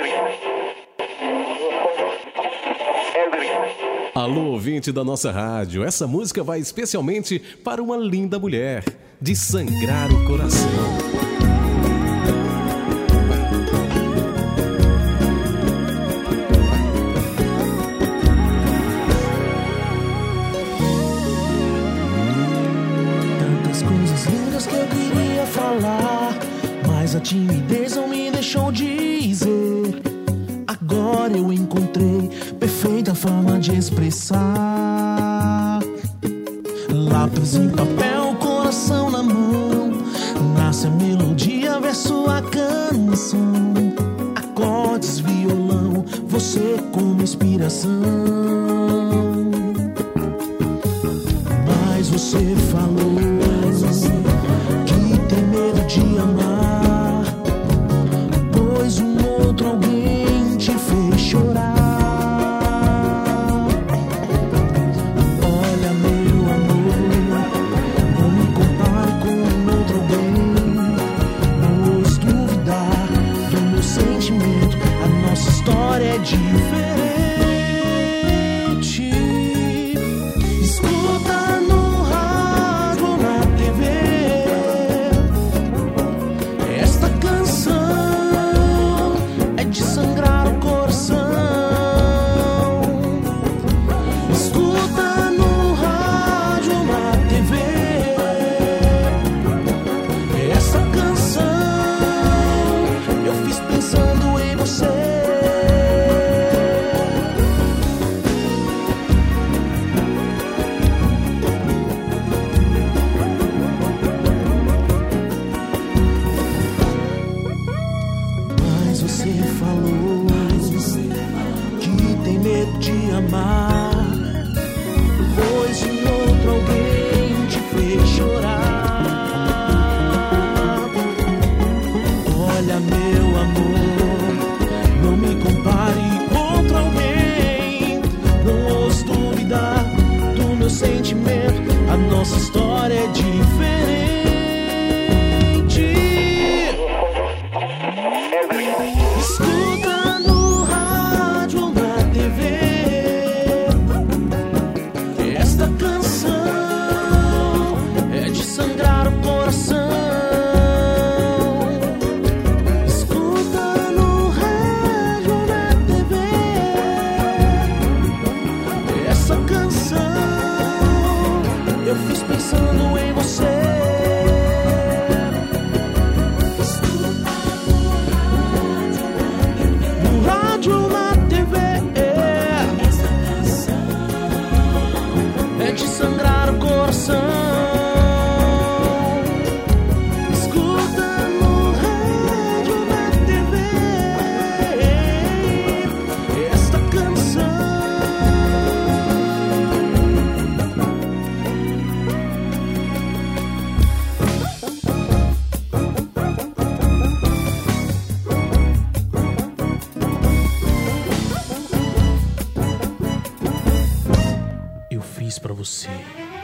Alô, ouvinte da nossa rádio, essa música vai especialmente para uma linda mulher, de sangrar o coração. Tantas coisas lindas que eu queria falar, mas a timidez não me deixou dizer. Agora eu encontrei perfeita forma de expressar. Lápis em papel, coração na mão, nasce a melodia, verso a canção. Acordes, violão, você como inspiração. Mas você falou que tem medo de amar, pois um outro alguém te fez chorar. Olha, meu amor, não me compare com outro alguém, pois duvidar do meu sentimento, a nossa história é diferente. Escuta no rádio ou na TV esta canção, é de sangrar o coração. Escuta no rádio ou na TV essa canção, eu fiz pensando em você. Mas você falou que tem medo de amar, pois um outro alguém te fez chorar. Olha, meu amor, não me compare com outro alguém, não ouso duvidar do meu sentimento, a nossa história é diferente. Escuta no rádio ou na TV esta canção, é de sangrar o coração. Escuta no rádio ou na TV essa canção, eu fiz pensando em você. No rádio ou na TV é de sangrar o coração. Escuta no rádio ou na TV esta canção. Eu fiz pra você.